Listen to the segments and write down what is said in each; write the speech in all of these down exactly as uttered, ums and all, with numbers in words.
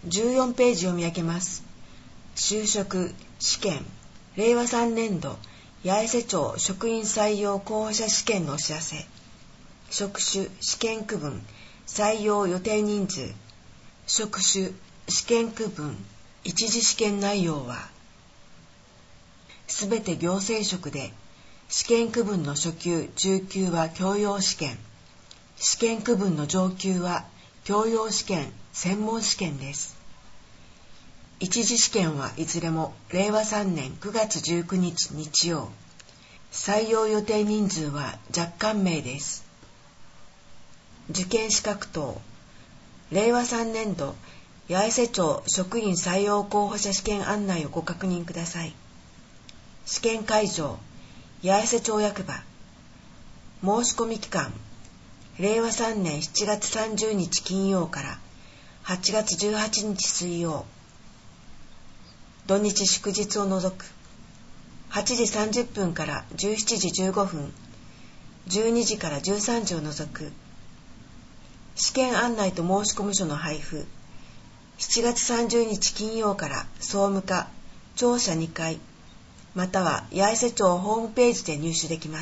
じゅうよんページ読み上げます。就職試験れいわさんねん度八重瀬町職員採用候補者試験のお知らせ。職種試験区分採用予定人数。職種試験区分一次試験内容はすべて行政職で、試験区分の初級中級は教養試験、試験区分の上級は教養試験専門試験です。一次試験はいずれもれいわさんねんくがつじゅうくにち日曜。採用予定人数は若干名です。受験資格等れいわさんねん度八重瀬町職員採用候補者試験案内をご確認ください。試験会場八重瀬町役場。申し込み期間れいわさんねんしちがつさんじゅうにち金曜からはちがつじゅうはちにち水曜。土日祝日を除くはちじさんじゅっぷんからじゅうしちじじゅうごふん、じゅうにじからじゅうさんじを除く。試験案内と申込書の配布しちがつさんじゅうにち金曜から総務課庁舎にかいまたは八重瀬町ホームページで入手できます。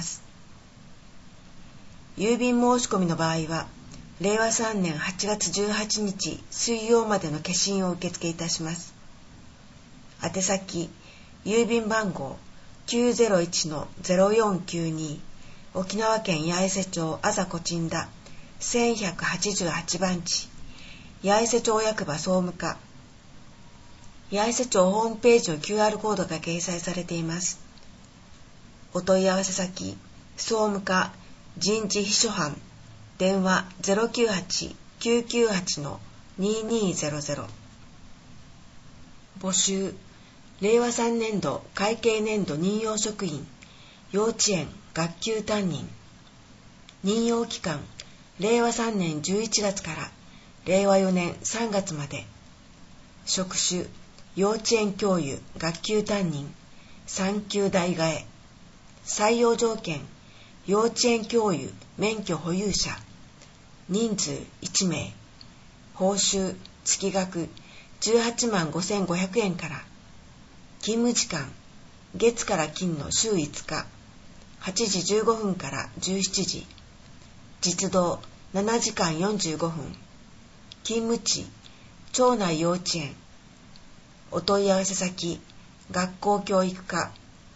郵便申し込みの場合はれいわさんねんはちがつじゅうはちにち水曜までの消印を受付いたします。宛先郵便番号 きゅうゼロいちのゼロよんきゅうに 沖縄県八重瀬町あざこちんだせんひゃくはちじゅうはちばんち八重瀬町役場総務課。八重瀬町ホームページの キューアール コードが掲載されています。お問い合わせ先総務課人事秘書班電話 ゼロきゅうはち きゅうきゅうはち ににゼロゼロ。募集れいわさんねん度会計年度任用職員幼稚園学級担任。任用期間れいわさんねんじゅういちがつかられいわよねんさんがつまで。職種幼稚園教諭学級担任さん級代替え。採用条件幼稚園教諭免許保有者。人数いちめい。報酬月額じゅうはちまんごせんごひゃくえんから。勤務時間月から金の週いつかはちじじゅうごふんからじゅうしちじ。実働ななじかんよんじゅうごふん。勤務地町内幼稚園。お問い合わせ先学校教育課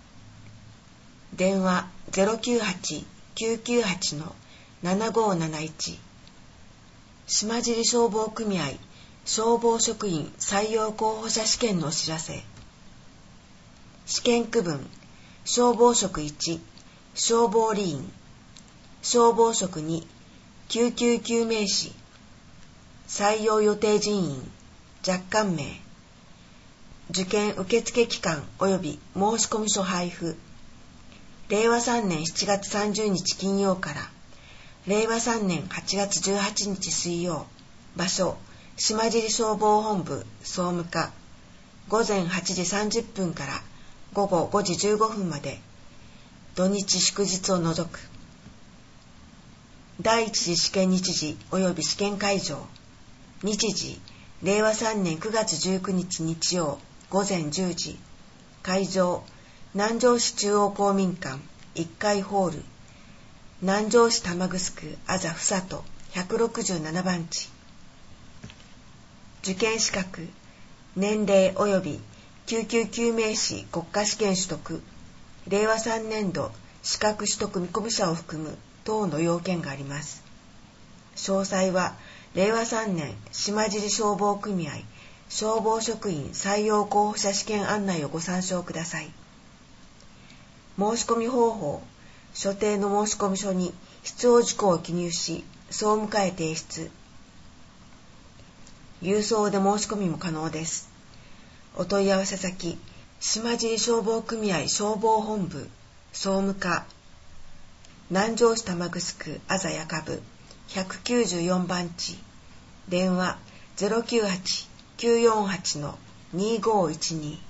電話 ゼロきゅうはち きゅうきゅうはち ななごーなないち。島尻消防組合消防職員採用候補者試験のお知らせ。試験区分消防職いち消防理員。消防職に救急救命士。採用予定人員若干名。受験受付期間及び申込書配布れいわさんねんしちがつさんじゅうにち金曜かられいわさんねんはちがつじゅうはちにち水曜。場所島尻消防本部総務課。ごぜんはちじさんじゅっぷんからごごごじじゅうごふんまで。土日祝日を除く。第一次試験日時及び試験会場。日時れいわさんねんくがつじゅうくにち日曜ごぜんじゅうじ。会場南城市中央公民館いっかいホール。南城市玉城あざふさとひゃくろくじゅうななばんち。受験資格年齢及び救急救命士国家試験取得れいわさんねん度資格取得見込み者を含む等の要件があります。詳細はれいわさんねん島尻消防組合消防職員採用候補者試験案内をご参照ください。申込方法所定の申込書に必要事項を記入し総務課へ提出。郵送で申し込みも可能です。お問い合わせ先島尻消防組合消防本部総務課南城市玉城あざやか部ひゃくきゅうじゅうよんばんち。電話 ゼロきゅうはち きゅうよんはち にごーいちに。